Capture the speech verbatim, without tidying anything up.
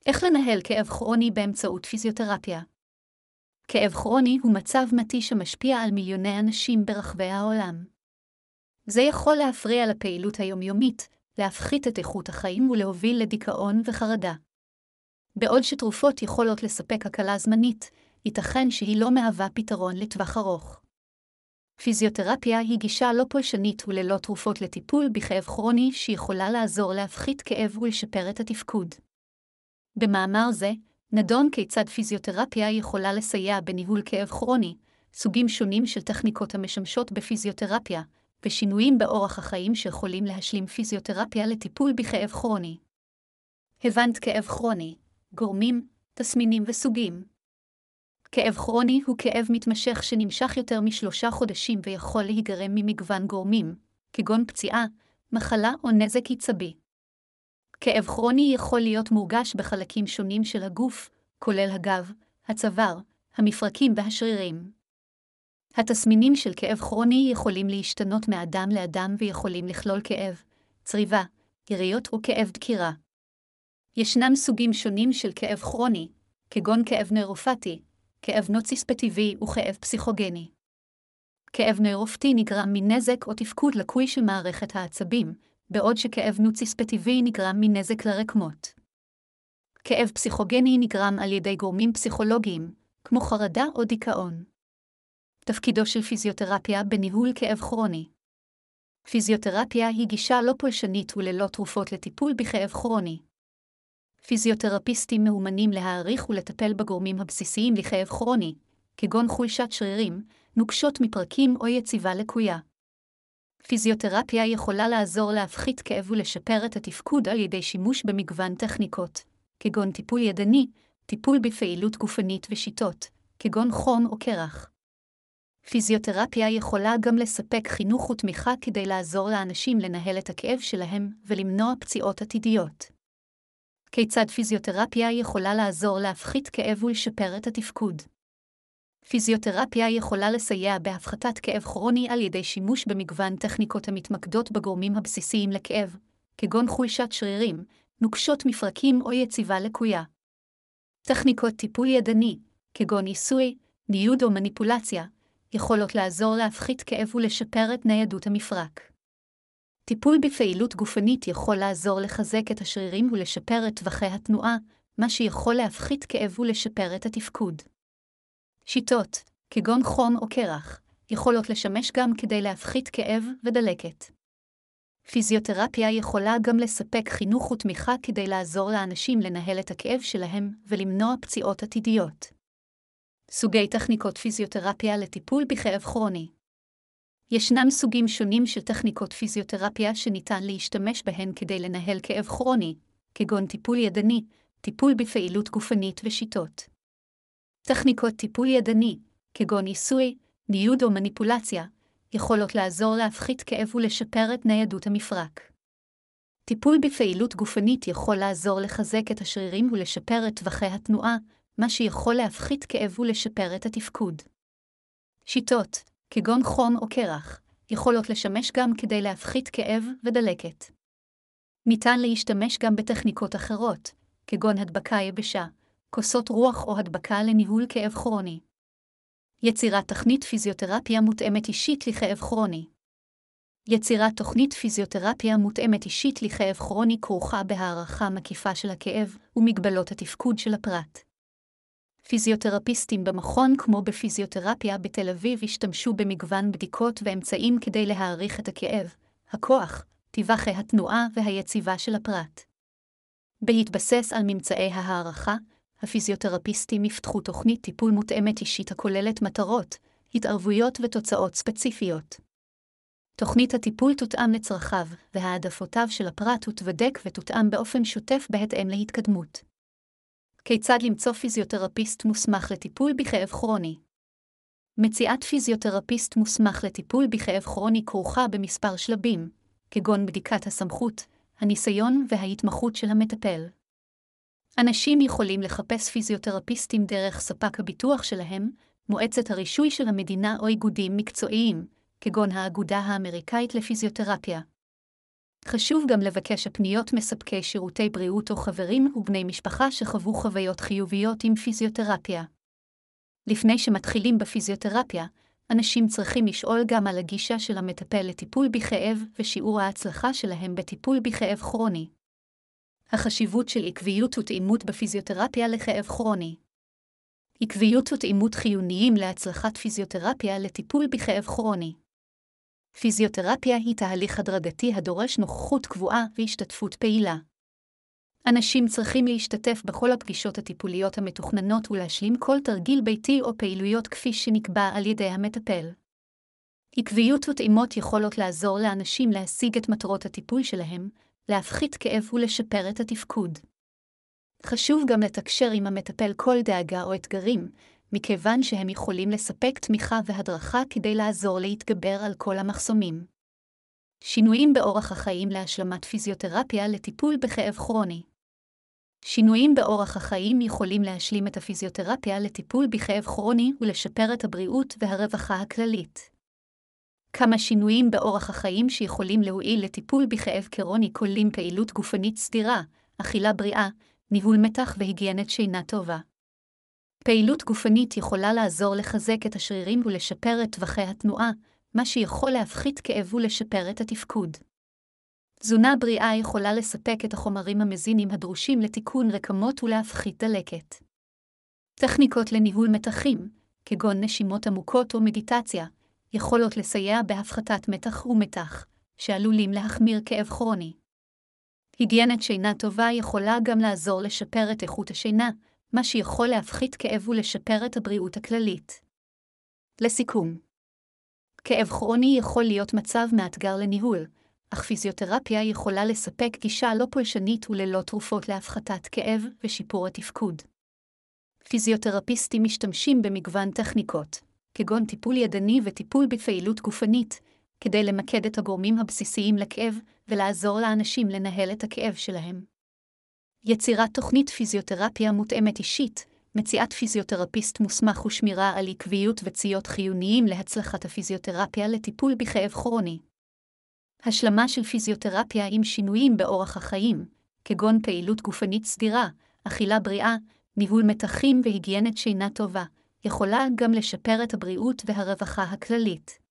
איך לנהל כאב כרוני באמצעות פיזיותרפיה? כאב כרוני הוא מצב מתיש שמשפיע על מיליוני אנשים ברחבי העולם. זה יכול להפריע לפעילות היומיומית, להפחית את איכות החיים ולהוביל לדיכאון וחרדה. בעוד שתרופות יכולות לספק הקלה זמנית, ייתכן שהיא לא מהווה פתרון לטווח ארוך. פיזיותרפיה היא גישה לא פולשנית וללא תרופות לטיפול בכאב כרוני שיכולה לעזור להפחית כאב ולשפר את התפקוד. במאמר זה, נדון כיצד פיזיותרפיה יכולה לסייע בניהול כאב כרוני, סוגים שונים של טכניקות המשמשות בפיזיותרפיה, ושינויים באורח החיים שיכולים להשלים פיזיותרפיה לטיפול בכאב כרוני. הבנת כאב כרוני, גורמים, תסמינים וסוגים. כאב כרוני הוא כאב מתמשך שנמשך יותר משלושה חודשים ויכול להיגרם ממגוון גורמים, כגון פציעה, מחלה או נזק עצבי. כאב כרוני יכול להיות מורגש בחלקים שונים של הגוף, כולל הגב, הצוואר, המפרקים והשרירים. התסמינים של כאב כרוני יכולים להשתנות מאדם לאדם ויכולים לכלול כאב, צריבה, יריות או כאב דקירה. ישנם סוגים שונים של כאב כרוני, כגון כאב נוירופתי, כאב נוציספטיבי וכאב פסיכוגני. כאב נוירופתי נגרם מנזק או תפקוד לקוי של מערכת העצבים, בעוד שכאב נוציספטיבי נגרם מנזק לרקמות. כאב פסיכוגני נגרם על ידי גורמים פסיכולוגיים, כמו חרדה או דיכאון. תפקידו של פיזיותרפיה בניהול כאב כרוני. פיזיותרפיה היא גישה לא פולשנית וללא תרופות לטיפול בכאב כרוני. פיזיותרפיסטים מאומנים להעריך ולטפל בגורמים הבסיסיים לכאב כרוני, כגון חולשת שרירים, נוקשות מפרקים או יציבה לקויה. פיזיותרפיה יכולה לעזור להפחית כאב ולשפר את התפקוד על ידי שימוש במגוון טכניקות, כגון טיפול ידני, טיפול בפעילות גופנית ושיטות, כגון חום או קרח. פיזיותרפיה יכולה גם לספק חינוך ותמיכה כדי לעזור לאנשים לנהל את הכאב שלהם ולמנוע פציעות עתידיות. כיצד פיזיותרפיה יכולה לעזור להפחית כאב ולשפר את התפקוד? פיזיותרפיה יכולה לסייע בהפחתת כאב כרוני על ידי שימוש במגוון טכניקות המתמקדות בגורמים הבסיסיים לכאב, כגון חולשת שרירים, נוקשות מפרקים או יציבה לקויה. טכניקות טיפול ידני, כגון עיסוי, ניוד או מניפולציה, יכולות לעזור להפחית כאב ולשפר את ניידות המפרק. טיפול בפעילות גופנית יכול לעזור לחזק את השרירים ולשפר את טווחי התנועה, מה שיכול להפחית כאב ולשפר את התפקוד. שיטות, כגון חום או קרח, יכולות לשמש גם כדי להפחית כאב ודלקת. פיזיותרפיה יכולה גם לספק חינוך ותמיכה כדי לעזור לאנשים לנהל את הכאב שלהם ולמנוע פציעות עתידיות. סוגי טכניקות פיזיותרפיה לטיפול בכאב כרוני. ישנם סוגים שונים של טכניקות פיזיותרפיה שניתן להשתמש בהן כדי לנהל כאב כרוני, כגון טיפול ידני, טיפול בפעילות גופנית ושיטות. טכניקות טיפול ידני, כגון עיסוי, ניוד או מניפולציה, יכולות לעזור להפחית כאב ולשפר את ניידות המפרק. טיפול בפעילות גופנית יכול לעזור לחזק את השרירים ולשפר את טווחי התנועה, מה שיכול להפחית כאב ולשפר את התפקוד. שיטות, כגון חום או קרח, יכולות לשמש גם כדי להפחית כאב ודלקת. ניתן להשתמש גם בטכניקות אחרות, כגון הדבקה יבשה, כוסות רוח או הדבקה לניהול כאב כרוני. יצירת תוכנית פיזיותרפיה מותאמת אישית לכאב כרוני. יצירת תוכנית פיזיותרפיה מותאמת אישית לכאב כרוני כרוכה בהערכה מקיפה של הכאב ומגבלות התפקוד של הפרט. פיזיותרפיסטים במכון כמו בפיזיותרפיה בתל אביב השתמשו במגוון בדיקות ואמצעים כדי להעריך את הכאב, הכוח, טווחי התנועה והיציבה של הפרט. בהתבסס על ממצאי ההערכה, הפיזיותרפיסטים יפתחו תוכנית טיפול מותאמת אישית הכוללת מטרות, התערבויות ותוצאות ספציפיות. תוכנית הטיפול תותאם לצרכיו והעדפותיו של הפרט ותבדק ותותאם באופן שוטף בהתאם להתקדמות. כיצד למצוא פיזיותרפיסט מוסמך לטיפול בכאב כרוני? מציאת פיזיותרפיסט מוסמך לטיפול בכאב כרוני כרוכה במספר שלבים, כגון בדיקת הסמכות, הניסיון וההתמחות של המטפל. אנשים יכולים לחפש פיזיותרפיסטים דרך ספק הביטוח שלהם, מועצת הרישוי של המדינה או איגודים מקצועיים, כגון האגודה האמריקאית לפיזיותרפיה. חשוב גם לבקש הפניות מספקי שירותי בריאות או חברים ובני משפחה שחוו חוויות חיוביות עם פיזיותרפיה. לפני שמתחילים בפיזיותרפיה, אנשים צריכים לשאול גם על הגישה של המטפל לטיפול בכאב ושיעור ההצלחה שלהם בטיפול בכאב כרוני. החשיבות של עקביות ותאימות בפיזיותרפיה לכאב כרוני. עקביות ותאימות חיוניים להצלחת פיזיותרפיה לטיפול בכאב כרוני. פיזיותרפיה היא תהליך הדרגתי הדורש נוכחות קבועה והשתתפות פעילה. אנשים צריכים להשתתף בכל הפגישות הטיפוליות המתוכננות ולהשלים כל תרגיל ביתי או פעילויות כפי שנקבע על ידי המטפל. עקביות ותאימות יכולות לעזור לאנשים להשיג את מטרות הטיפול שלהם, להפחית כאב ולשפר את התפקוד. חשוב גם לתקשר עם המטפל כל דאגה או אתגרים, מכיוון שהם יכולים לספק תמיכה והדרכה כדי לעזור להתגבר על כל המחסומים. שינויים באורח החיים להשלמת פיזיותרפיה לטיפול בכאב כרוני. שינויים באורח החיים יכולים להשלים את הפיזיותרפיה לטיפול בכאב כרוני ולשפר את הבריאות והרווחה הכללית. כמה שינויים באורח החיים שיכולים להועיל לטיפול בכאב כרוני כוללים פעילות גופנית סדירה, אכילה בריאה, ניהול מתח והיגיינת שינה טובה. פעילות גופנית יכולה לעזור לחזק את השרירים ולשפר את טווחי התנועה, מה שיכול להפחית כאב ולשפר את התפקוד. תזונה בריאה יכולה לספק את החומרים המזינים הדרושים לתיקון רקמות ולהפחית דלקת. טכניקות לניהול מתחים, כגון נשימות עמוקות או מדיטציה, יכולות לסייע בהפחתת מתח ומתח, שעלולים להחמיר כאב כרוני. היגיינת שינה טובה יכולה גם לעזור לשפר את איכות השינה, מה שיכול להפחית כאב ולשפר את הבריאות הכללית. לסיכום, כאב כרוני יכול להיות מצב מאתגר לניהול, אך פיזיותרפיה יכולה לספק גישה לא פולשנית וללא תרופות להפחתת כאב ושיפור התפקוד. פיזיותרפיסטים משתמשים במגוון טכניקות, כגון טיפול ידני וטיפול בפעילות גופנית, כדי למקד את הגורמים הבסיסיים לכאב ולעזור לאנשים לנהל את הכאב שלהם. יצירת תוכנית פיזיותרפיה מותאמת אישית, מציאת פיזיותרפיסט מוסמך ושמירה על עקביות וציות חיוניים להצלחת הפיזיותרפיה לטיפול בכאב כרוני. השלמה של פיזיותרפיה עם שינויים באורח החיים, כגון פעילות גופנית סדירה, אכילה בריאה, ניהול מתחים והיגיינת שינה טובה, יכולה גם לשפר את הבריאות והרווחה הכללית.